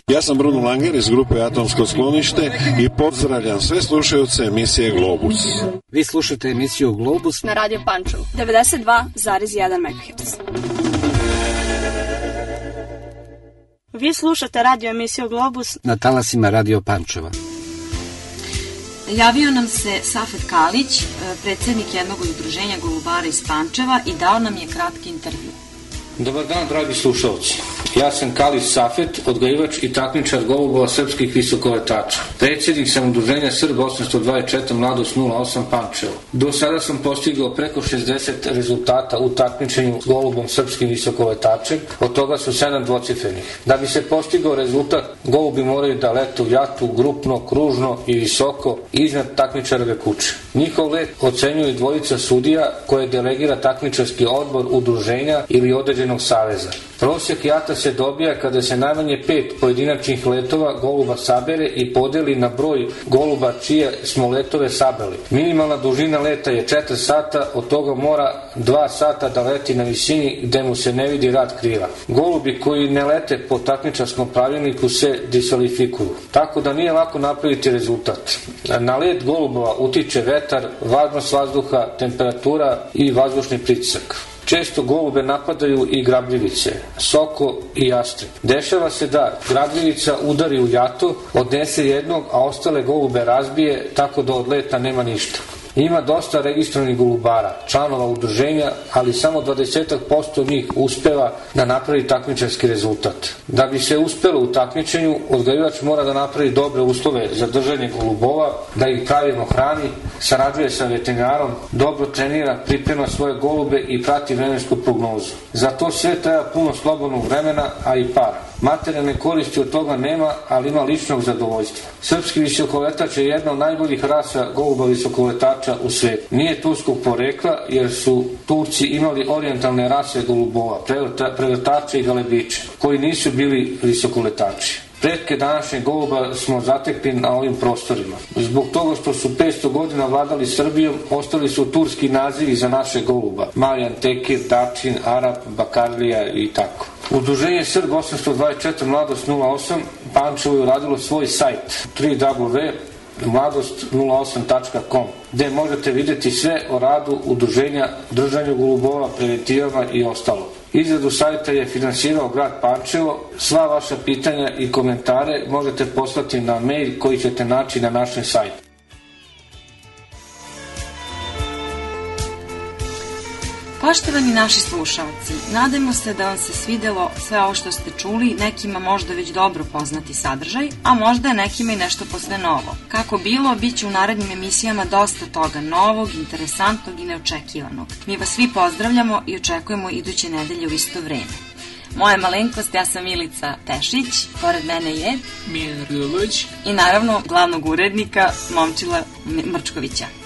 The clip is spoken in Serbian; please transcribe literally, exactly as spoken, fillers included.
Ja sam Bruno Langer iz grupe Atomsko sklonište i pozdravljam sve slušaoce emisije Globus. Vi slušate emisiju Globus na Radio Pančevo devedeset dva zarez jedan megaherca. Vi slušate radio emisiju Globus na talasima Radio Pančeva. Javio nam se Safet Kalić, predsjednik jednog od udruženja golubara iz Pančeva, i dao nam je kratki intervju. Dobar dan, dragi slušalci. Ja sam Kalić Safet, odgajivač i takmičar golubova srpskih visokoletača. Predsjednik sam udruženja Srb osamsto dvadeset četiri Mladost nula osam Pančevo. Do sada sam postigao preko šezdeset rezultata u takmičenju s golubom srpskim visokoletačem, od toga su sedam dvocifrenih. Da bi se postigao rezultat, golubi moraju da lete u jatu, grupno, kružno i visoko iznad takmičarove kuće. Njihov let ocenjuju dvojica sudija koje delegira takmičarski odbor udruženja ili određenog saveza. Prosjek jata se dobija kada se najmanje pet pojedinačnih letova goluba sabere i podeli na broj goluba čije smo letove sabrali. Minimalna dužina leta je četiri sata, od toga mora dva sata da leti na visini gde mu se ne vidi rad krila. Golubi koji ne lete po takmičarskom pravilniku se diskvalifikuju, tako da nije lako napraviti rezultat. Na let golubova utiče vetar, vlažnost vazduha, temperatura i vazdušni pritisak. Često golube napadaju i grabljivice, soko i jastreb. Dešava se da grabljivica udari u jato, odnese jednog, a ostale golube razbije, tako da od leta nema ništa. Ima dosta registrovanih golubara, članova udruženja, ali samo dvadeset posto njih uspeva da napravi takmičarski rezultat. Da bi se uspelo u takmičenju, odgajivač mora da napravi dobre uslove za držanje golubova, da ih pravilno hrani, sarađuje sa veterinarom, dobro trenira, priprema svoje golube i prati vremensku prognozu. Za to sve treba puno slobodnog vremena, a i para. Materijalne koristi od toga nema, ali ima ličnog zadovoljstva. Srpski visokoletač je jedna od najboljih rasa goluba visokoletača u svetu. Nije turskog porekla, jer su Turci imali orijentalne rase golubova, preletače i galebiče, koji nisu bili visokoletači. Pretke današnjeg goluba smo zatekli na ovim prostorima. Zbog toga što su petsto godina vladali Srbijom, ostali su turski nazivi za naše goluba. Marjan, Tekir, Dačin, Arap, Bakarlija i tako. Udruženje Srb osamsto dvadeset četiri Mladost nula osam Pančevo je uradilo svoj sajt w w w tačka mladost nula osam tačka com gde možete vidjeti sve o radu udruženja, držanju golubova, preventivama i ostalo. Izradu sajta je finansirao grad Pančevo. Sva vaša pitanja i komentare možete poslati na mail koji ćete naći na našem sajtu. Poštovani naši slušalci, nadajmo se da vam se svidelo sve ovo što ste čuli, nekima možda već dobro poznati sadržaj, a možda je nekima i nešto posve novo. Kako bilo, bit će u narednim emisijama dosta toga novog, interesantnog i neočekivanog. Mi vas svi pozdravljamo i očekujemo iduće nedelje u isto vreme. Moja malenkost, ja sam Milica Tešić, pored mene je Mijan Rdulović i naravno glavnog urednika Momčila Mrčkovića.